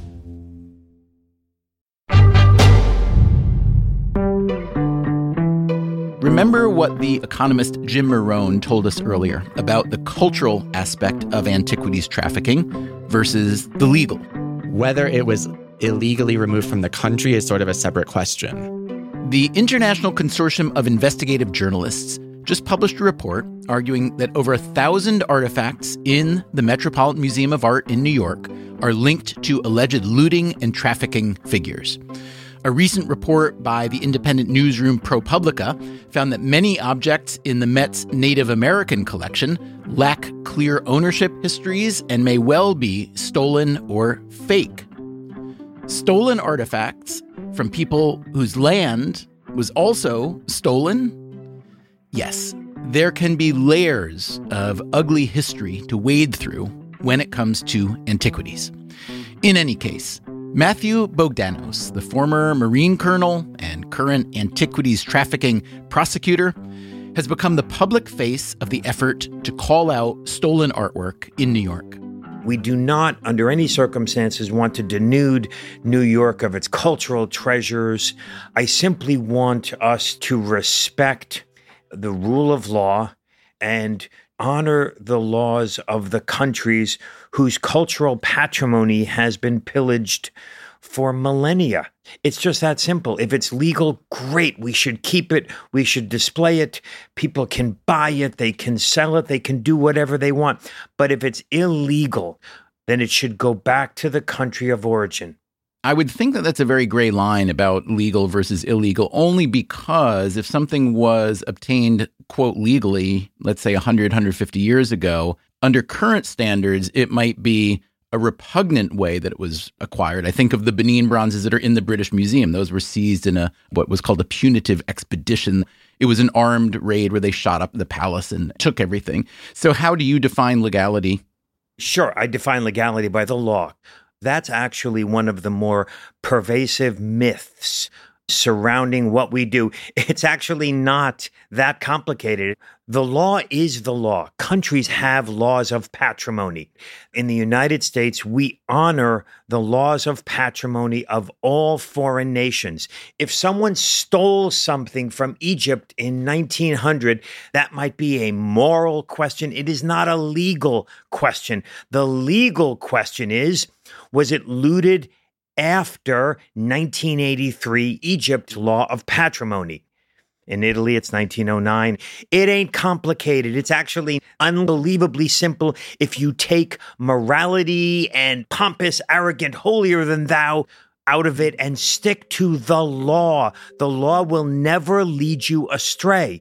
Remember what the economist Jim Marone told us earlier about the cultural aspect of antiquities trafficking versus the legal. Whether it was illegally removed from the country is sort of a separate question. The International Consortium of Investigative Journalists just published a report arguing that over 1,000 artifacts in the Metropolitan Museum of Art in New York are linked to alleged looting and trafficking figures. A recent report by the independent newsroom ProPublica found that many objects in the Met's Native American collection lack clear ownership histories and may well be stolen or fake. Stolen artifacts from people whose land was also stolen? Yes, there can be layers of ugly history to wade through when it comes to antiquities. In any case, Matthew Bogdanos, the former Marine colonel and current antiquities trafficking prosecutor, has become the public face of the effort to call out stolen artwork in New York. We do not, under any circumstances, want to denude New York of its cultural treasures. I simply want us to respect the rule of law and honor the laws of the countries whose cultural patrimony has been pillaged for millennia. It's just that simple. If it's legal, great. We should keep it. We should display it. People can buy it. They can sell it. They can do whatever they want. But if it's illegal, then it should go back to the country of origin. I would think that that's a very gray line about legal versus illegal, only because if something was obtained, quote, legally, let's say 100, 150 years ago, under current standards, it might be a repugnant way that it was acquired. I think of the Benin bronzes that are in the British Museum. Those were seized in what was called a punitive expedition. It was an armed raid where they shot up the palace and took everything. So how do you define legality? Sure, I define legality by the law. That's actually one of the more pervasive myths surrounding what we do. It's actually not that complicated. The law is the law. Countries have laws of patrimony. In the United States, we honor the laws of patrimony of all foreign nations. If someone stole something from Egypt in 1900, that might be a moral question. It is not a legal question. The legal question is, was it looted after 1983 Egypt law of patrimony? In Italy, it's 1909. It ain't complicated. It's actually unbelievably simple if you take morality and pompous, arrogant, holier than thou out of it and stick to the law. The law will never lead you astray.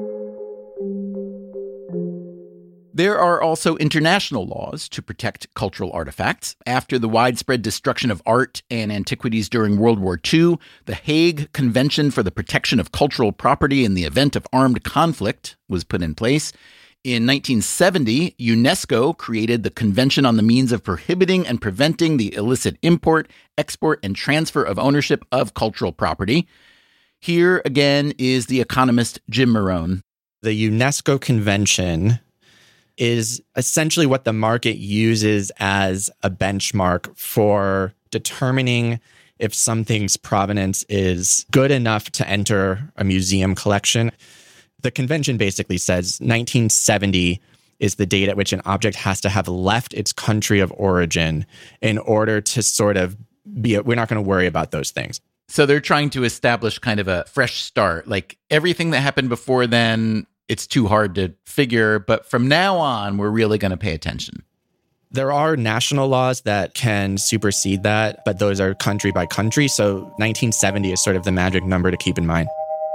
There are also international laws to protect cultural artifacts. After the widespread destruction of art and antiquities during World War II, the Hague Convention for the Protection of Cultural Property in the Event of Armed Conflict was put in place. In 1970, UNESCO created the Convention on the Means of Prohibiting and Preventing the Illicit Import, Export, and Transfer of Ownership of Cultural Property. Here again is the economist Jim Morone. The UNESCO Convention is essentially what the market uses as a benchmark for determining if something's provenance is good enough to enter a museum collection. The convention basically says 1970 is the date at which an object has to have left its country of origin in order to sort of we're not going to worry about those things. So they're trying to establish kind of a fresh start. Like everything that happened before then, it's too hard to figure, but from now on, we're really going to pay attention. There are national laws that can supersede that, but those are country by country. So 1970 is sort of the magic number to keep in mind.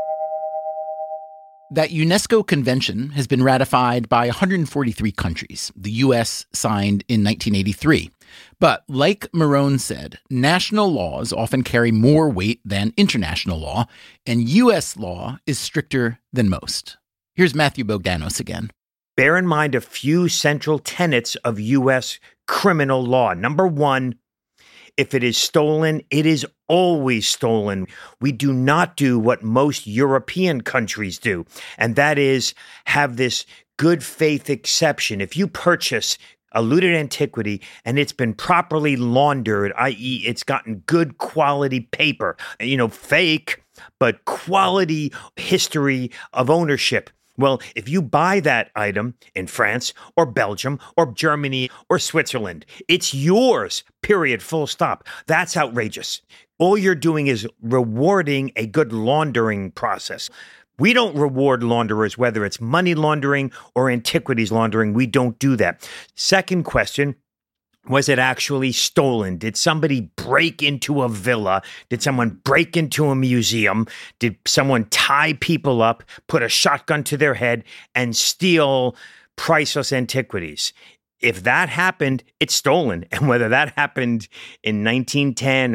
That UNESCO convention has been ratified by 143 countries. The U.S. signed in 1983. But like Morone said, national laws often carry more weight than international law, and U.S. law is stricter than most. Here's Matthew Bogdanos again. Bear in mind a few central tenets of U.S. criminal law. Number one, if it is stolen, it is always stolen. We do not do what most European countries do, and that is have this good faith exception. If you purchase a looted antiquity and it's been properly laundered, i.e. it's gotten good quality paper, fake, but quality history of ownership. Well, if you buy that item in France or Belgium or Germany or Switzerland, it's yours, period, full stop. That's outrageous. All you're doing is rewarding a good laundering process. We don't reward launderers, whether it's money laundering or antiquities laundering. We don't do that. Second question. Was it actually stolen? Did somebody break into a villa? Did someone break into a museum? Did someone tie people up, put a shotgun to their head, and steal priceless antiquities? If that happened, it's stolen. And whether that happened in 1910 or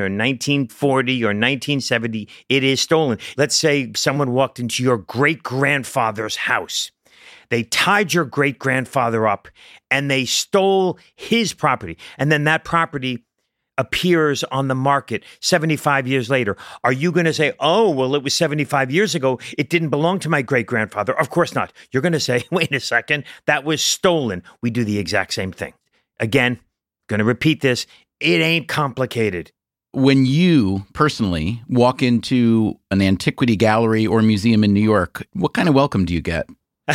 1940 or 1970, it is stolen. Let's say someone walked into your great-grandfather's house. They tied your great-grandfather up and they stole his property. And then that property appears on the market 75 years later. Are you going to say, oh, well, it was 75 years ago. It didn't belong to my great-grandfather? Of course not. You're going to say, wait a second, that was stolen. We do the exact same thing. Again, going to repeat this. It ain't complicated. When you personally walk into an antiquity gallery or museum in New York, what kind of welcome do you get?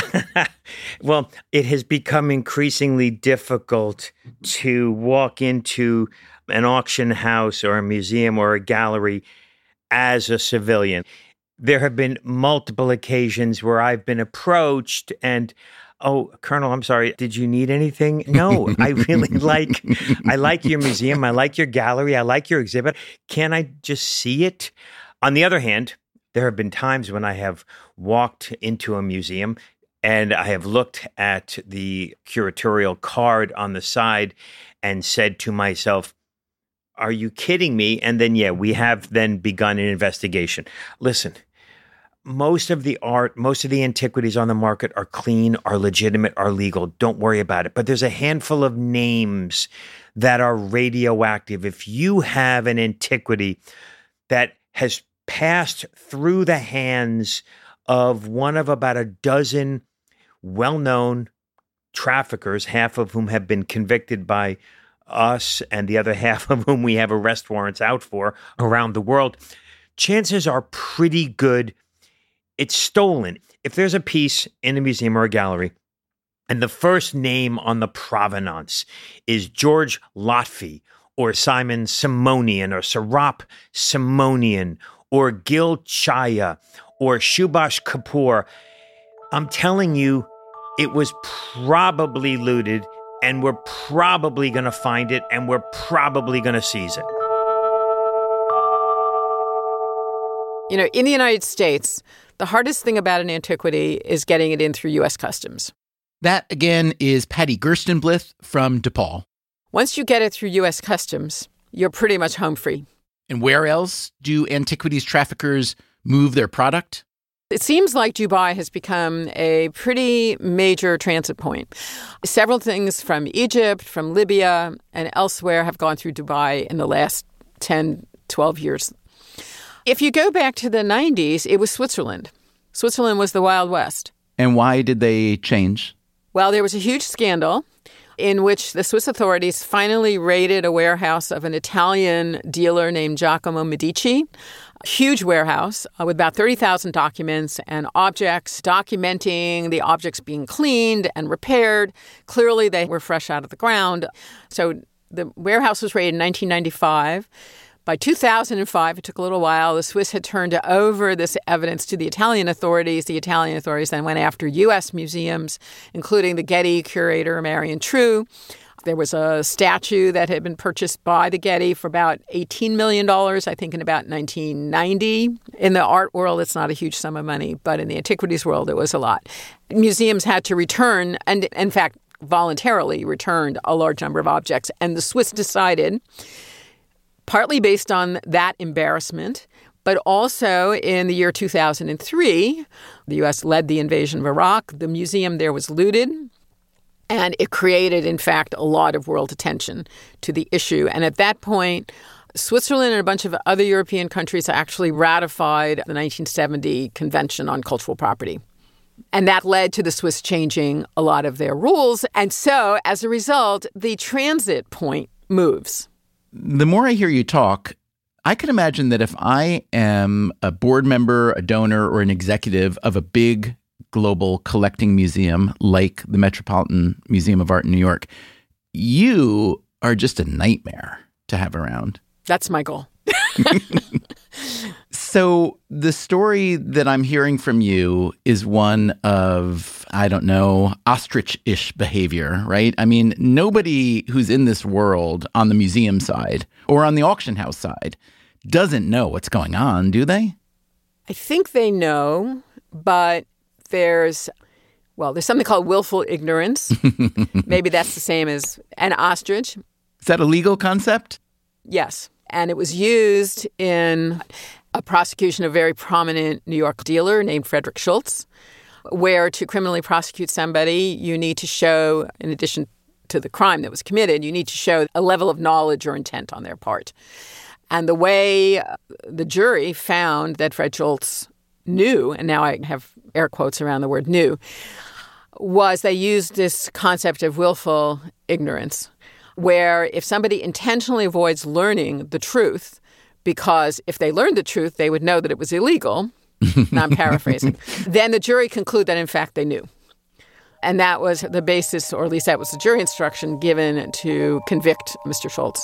Well, it has become increasingly difficult to walk into an auction house or a museum or a gallery as a civilian. There have been multiple occasions where I've been approached and, oh, Colonel, I'm sorry, did you need anything? No, I really I like your museum. I like your gallery. I like your exhibit. Can I just see it? On the other hand, there have been times when I have walked into a museum and I have looked at the curatorial card on the side and said to myself, are you kidding me? And then, we have then begun an investigation. Listen, most of the art, most of the antiquities on the market are clean, are legitimate, are legal. Don't worry about it. But there's a handful of names that are radioactive. If you have an antiquity that has passed through the hands of one of about a dozen well-known traffickers, half of whom have been convicted by us and the other half of whom we have arrest warrants out for around the world, chances are pretty good it's stolen. If there's a piece in a museum or a gallery and the first name on the provenance is George Lotfi or Simon Simonian or Sarap Simonian or Gil Chaya or Subhash Kapoor, I'm telling you, it was probably looted, and we're probably going to find it, and we're probably going to seize it. You know, in the United States, the hardest thing about an antiquity is getting it in through U.S. Customs. That, again, is Patty Gerstenblith from DePaul. Once you get it through U.S. Customs, you're pretty much home free. And where else do antiquities traffickers move their product? It seems like Dubai has become a pretty major transit point. Several things from Egypt, from Libya, and elsewhere have gone through Dubai in the last 10, 12 years. If you go back to the 90s, it was Switzerland. Switzerland was the Wild West. And why did they change? Well, there was a huge scandal in which the Swiss authorities finally raided a warehouse of an Italian dealer named Giacomo Medici. A huge warehouse with about 30,000 documents and objects documenting the objects being cleaned and repaired. Clearly, they were fresh out of the ground. So the warehouse was raided in 1995. By 2005, it took a little while, the Swiss had turned over this evidence to the Italian authorities. The Italian authorities then went after U.S. museums, including the Getty curator, Marion True. There was a statue that had been purchased by the Getty for about $18 million, I think in about 1990. In the art world, it's not a huge sum of money, but in the antiquities world, it was a lot. Museums had to return, and in fact, voluntarily returned a large number of objects. And the Swiss decided, partly based on that embarrassment, but also in the year 2003, the U.S. led the invasion of Iraq. The museum there was looted. And it created, in fact, a lot of world attention to the issue. And at that point, Switzerland and a bunch of other European countries actually ratified the 1970 Convention on Cultural Property. And that led to the Swiss changing a lot of their rules. And so, as a result, the transit point moves. The more I hear you talk, I can imagine that if I am a board member, a donor, or an executive of a big global collecting museum like the Metropolitan Museum of Art in New York, you are just a nightmare to have around. That's my goal. So the story that I'm hearing from you is one of, I don't know, ostrich-ish behavior, right? I mean, nobody who's in this world on the museum side or on the auction house side doesn't know what's going on, do they? I think they know, but there's something called willful ignorance. Maybe that's the same as an ostrich. Is that a legal concept? Yes. And it was used in a prosecution of a very prominent New York dealer named Frederick Schultz, where to criminally prosecute somebody, you need to show, in addition to the crime that was committed, you need to show a level of knowledge or intent on their part. And the way the jury found that Fred Schultz knew, and now I have air quotes around the word knew, was they used this concept of willful ignorance, where if somebody intentionally avoids learning the truth, because if they learned the truth, they would know that it was illegal, and I'm paraphrasing, then the jury conclude that, in fact, they knew. And that was the basis, or at least that was the jury instruction given to convict Mr. Schultz.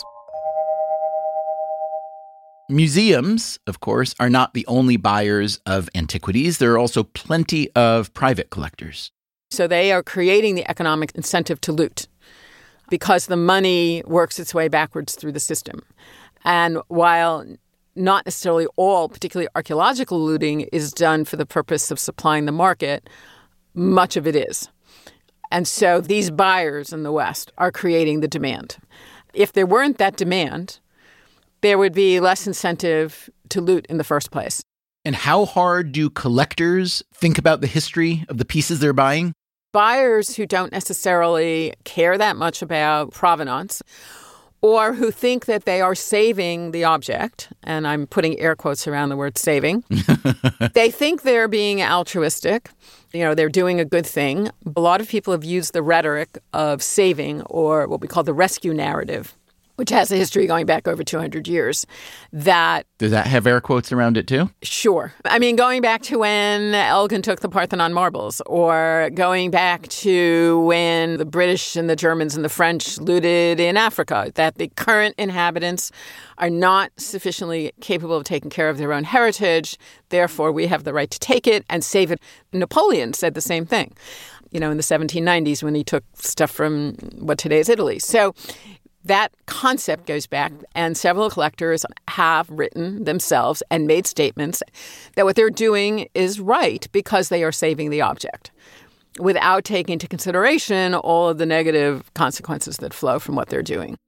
Museums, of course, are not the only buyers of antiquities. There are also plenty of private collectors. So they are creating the economic incentive to loot because the money works its way backwards through the system. And while not necessarily all, particularly archaeological looting, is done for the purpose of supplying the market, much of it is. And so these buyers in the West are creating the demand. If there weren't that demand, there would be less incentive to loot in the first place. And how hard do collectors think about the history of the pieces they're buying? Buyers who don't necessarily care that much about provenance or who think that they are saving the object, and I'm putting air quotes around the word saving. They think they're being altruistic. They're doing a good thing. A lot of people have used the rhetoric of saving, or what we call the rescue narrative, which has a history going back over 200 years. Does that have air quotes around it too? Sure. I mean, going back to when Elgin took the Parthenon marbles, or going back to when the British and the Germans and the French looted in Africa, that the current inhabitants are not sufficiently capable of taking care of their own heritage. Therefore, we have the right to take it and save it. Napoleon said the same thing, in the 1790s when he took stuff from what today is Italy. So that concept goes back, and several collectors have written themselves and made statements that what they're doing is right because they are saving the object, without taking into consideration all of the negative consequences that flow from what they're doing.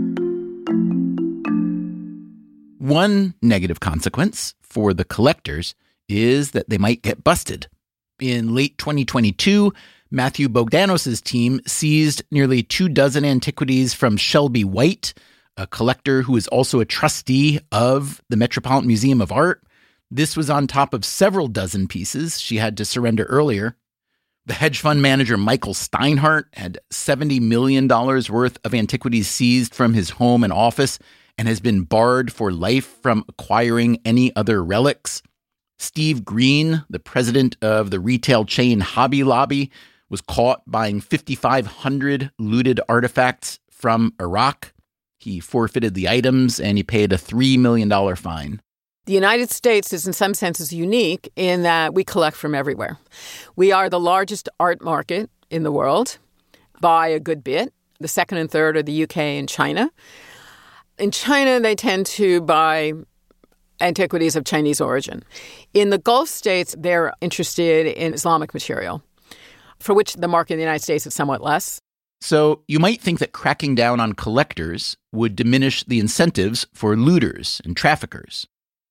One negative consequence for the collectors is that they might get busted. In late 2022, Matthew Bogdanos' team seized nearly 24 antiquities from Shelby White, a collector who is also a trustee of the Metropolitan Museum of Art. This was on top of several dozen pieces she had to surrender earlier. The hedge fund manager Michael Steinhardt had $70 million worth of antiquities seized from his home and office and has been barred for life from acquiring any other relics. Steve Green, the president of the retail chain Hobby Lobby, was caught buying 5,500 looted artifacts from Iraq. He forfeited the items and he paid a $3 million fine. The United States is in some senses unique in that we collect from everywhere. We are the largest art market in the world by a good bit. The second and third are the UK and China. In China, they tend to buy antiquities of Chinese origin. In the Gulf states, they're interested in Islamic material, for which the market in the United States is somewhat less. So you might think that cracking down on collectors would diminish the incentives for looters and traffickers.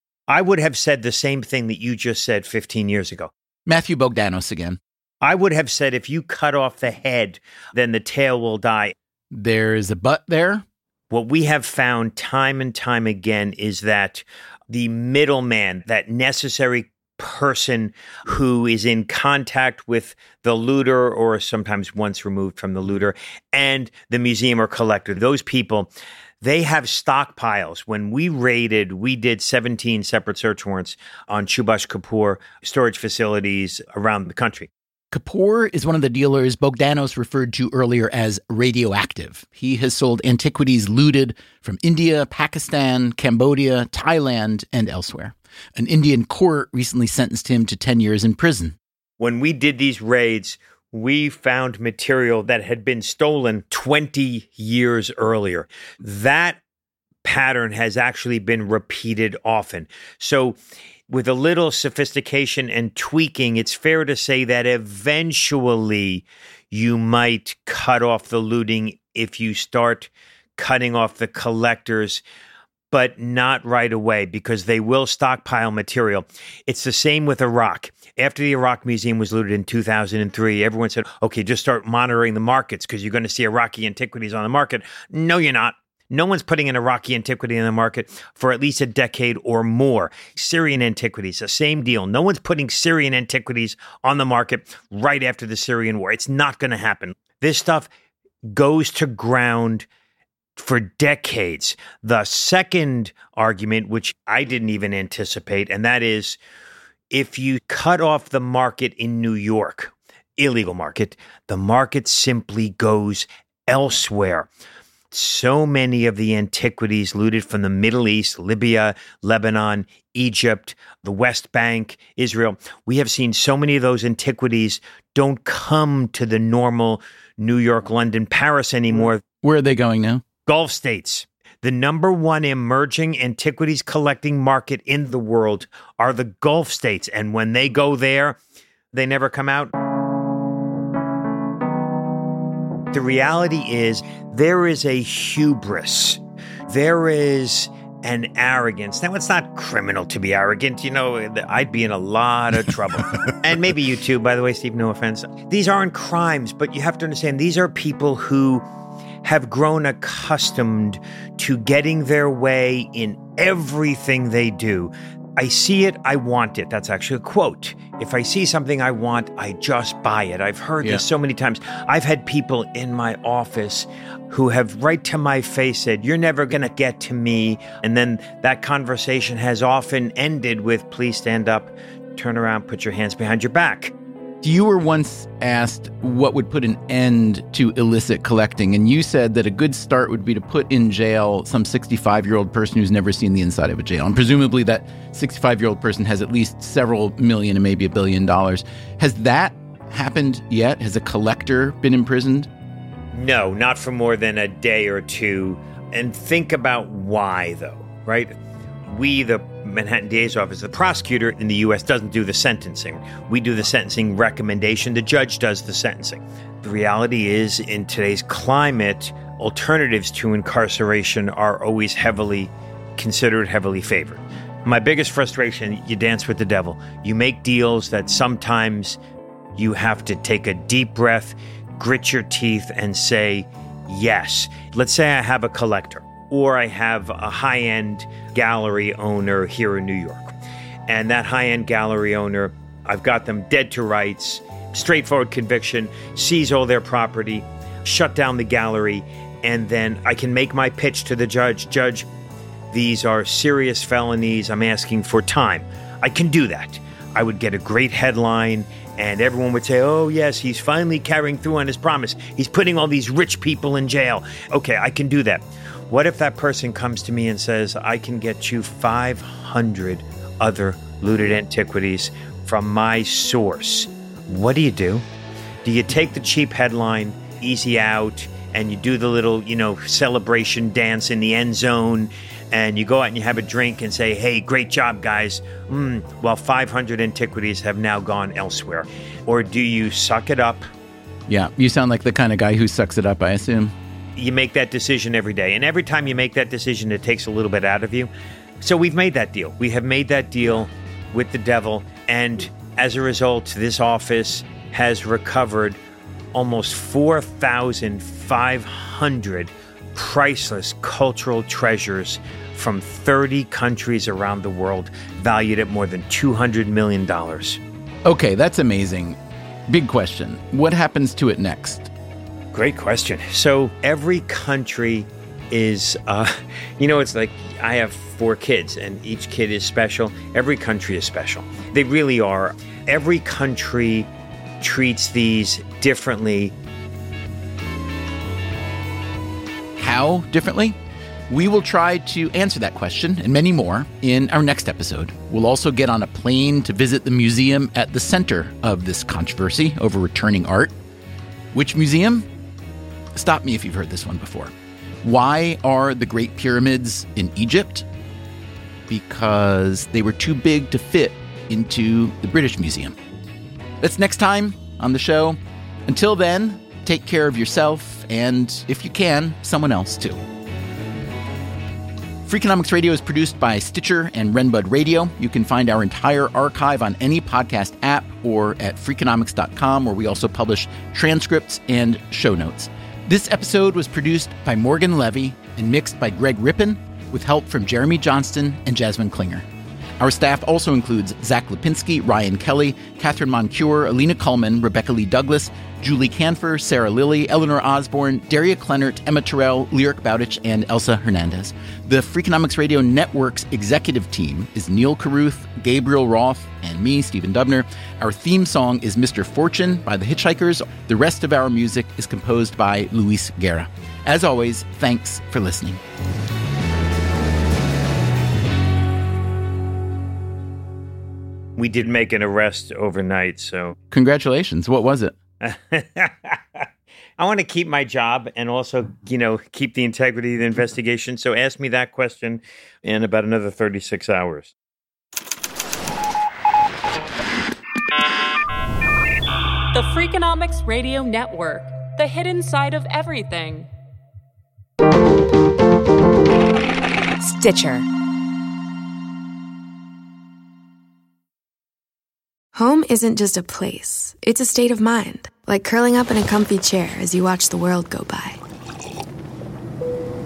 I would have said the same thing that you just said 15 years ago. Matthew Bogdanos again. I would have said if you cut off the head, then the tail will die. There's a but there. What we have found time and time again is that the middleman, that necessary person who is in contact with the looter, or sometimes once removed from the looter, and the museum or collector, those people, they have stockpiles. When we raided, we did 17 separate search warrants on Subhash Kapoor storage facilities around the country. Kapoor is one of the dealers Bogdanos referred to earlier as radioactive. He has sold antiquities looted from India, Pakistan, Cambodia, Thailand, and elsewhere. An Indian court recently sentenced him to 10 years in prison. When we did these raids, we found material that had been stolen 20 years earlier. That pattern has actually been repeated often. So with a little sophistication and tweaking, it's fair to say that eventually you might cut off the looting if you start cutting off the collectors, but not right away, because they will stockpile material. It's the same with Iraq. After the Iraq Museum was looted in 2003, everyone said, okay, just start monitoring the markets because you're going to see Iraqi antiquities on the market. No, you're not. No one's putting an Iraqi antiquity in the market for at least a decade or more. Syrian antiquities, the same deal. No one's putting Syrian antiquities on the market right after the Syrian war. It's not going to happen. This stuff goes to ground for decades. The second argument, which I didn't even anticipate, and that is if you cut off the market in New York, illegal market, the market simply goes elsewhere. So many of the antiquities looted from the Middle East, Libya, Lebanon, Egypt, the West Bank, Israel, we have seen so many of those antiquities don't come to the normal New York, London, Paris anymore. Where are they going now? Gulf states. The number one emerging antiquities collecting market in the world are the Gulf states. And when they go there, they never come out. The reality is there is a hubris. There is an arrogance. Now, it's not criminal to be arrogant. You know, I'd be in a lot of trouble. And maybe you too, by the way, Steve, no offense. These aren't crimes, but you have to understand these are people who have grown accustomed to getting their way in everything they do. I see it, I want it. That's actually a quote. If I see something I want, I just buy it. I've heard this so many times. I've had people in my office who have right to my face said, "You're never going to get to me." And then that conversation has often ended with, "Please stand up, turn around, put your hands behind your back." You were once asked what would put an end to illicit collecting, and you said that a good start would be to put in jail some 65-year-old person who's never seen the inside of a jail. And presumably that 65-year-old person has at least several million and maybe $1 billion. Has that happened yet? Has a collector been imprisoned? No, not for more than a day or two. And think about why, though, right? We, the Manhattan DA's office, the prosecutor in the U.S. doesn't do the sentencing. We do the sentencing recommendation. The judge does the sentencing. The reality is, in today's climate, alternatives to incarceration are always heavily considered, heavily favored. My biggest frustration, you dance with the devil. You make deals that sometimes you have to take a deep breath, grit your teeth, and say, yes. Let's say I have a collector, or I have a high-end gallery owner here in New York. And that high-end gallery owner, I've got them dead to rights, straightforward conviction, seize all their property, shut down the gallery, and then I can make my pitch to the judge. Judge, these are serious felonies. I'm asking for time. I can do that. I would get a great headline, and everyone would say, oh, yes, he's finally carrying through on his promise. He's putting all these rich people in jail. Okay, I can do that. What if that person comes to me and says, I can get you 500 other looted antiquities from my source? What do? Do you take the cheap headline, easy out, and you do the little, celebration dance in the end zone, and you go out and you have a drink and say, hey, great job, guys, while 500 antiquities have now gone elsewhere? Or do you suck it up? Yeah, you sound like the kind of guy who sucks it up, I assume. You make that decision every day. And every time you make that decision, it takes a little bit out of you. So we've made that deal. We have made that deal with the devil. And as a result, this office has recovered almost 4,500 priceless cultural treasures from 30 countries around the world, valued at more than $200 million. Okay, that's amazing. Big question. What happens to it next? Great question. So every country is, it's like I have 4 kids and each kid is special. Every country is special. They really are. Every country treats these differently. How differently? We will try to answer that question and many more in our next episode. We'll also get on a plane to visit the museum at the center of this controversy over returning art. Which museum? Stop me if you've heard this one before. Why are the Great Pyramids in Egypt? Because they were too big to fit into the British Museum. That's next time on the show. Until then, take care of yourself and, if you can, someone else too. Freakonomics Radio is produced by Stitcher and Renbud Radio. You can find our entire archive on any podcast app or at Freakonomics.com, where we also publish transcripts and show notes. This episode was produced by Morgan Levy and mixed by Greg Rippin, with help from Jeremy Johnston and Jasmine Klinger. Our staff also includes Zach Lipinski, Ryan Kelly, Catherine Moncure, Alina Kuhlman, Rebecca Lee Douglas, Julie Canfer, Sarah Lilly, Eleanor Osborne, Daria Kleinert, Emma Terrell, Lyric Bowditch, and Elsa Hernandez. The Freakonomics Radio Network's executive team is Neil Carruth, Gabriel Roth, and me, Stephen Dubner. Our theme song is Mr. Fortune by The Hitchhikers. The rest of our music is composed by Luis Guerra. As always, thanks for listening. We did make an arrest overnight, so... Congratulations. What was it? I want to keep my job and also, keep the integrity of the investigation. So ask me that question in about another 36 hours. The Freakonomics Radio Network, the hidden side of everything. Stitcher. Home isn't just a place, it's a state of mind, like curling up in a comfy chair as you watch the world go by.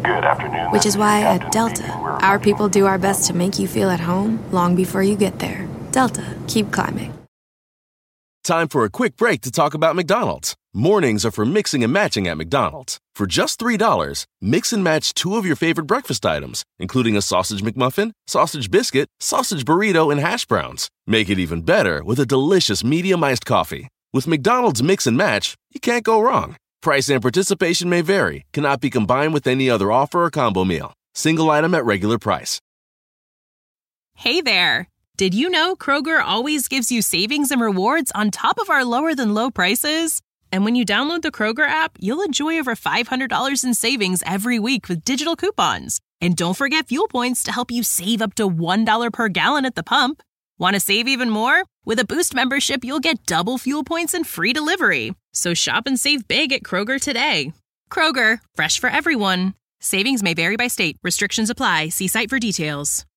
Good afternoon. Which is why at Delta, our people do our best to make you feel at home long before you get there. Delta, keep climbing. Time for a quick break to talk about McDonald's. Mornings are for mixing and matching at McDonald's. For just $3, mix and match 2 of your favorite breakfast items, including a sausage McMuffin, sausage biscuit, sausage burrito, and hash browns. Make it even better with a delicious medium iced coffee. With McDonald's Mix and Match, you can't go wrong. Price and participation may vary, cannot be combined with any other offer or combo meal. Single item at regular price. Hey there! Did you know Kroger always gives you savings and rewards on top of our lower-than-low prices? And when you download the Kroger app, you'll enjoy over $500 in savings every week with digital coupons. And don't forget fuel points to help you save up to $1 per gallon at the pump. Want to save even more? With a Boost membership, you'll get double fuel points and free delivery. So shop and save big at Kroger today. Kroger, fresh for everyone. Savings may vary by state. Restrictions apply. See site for details.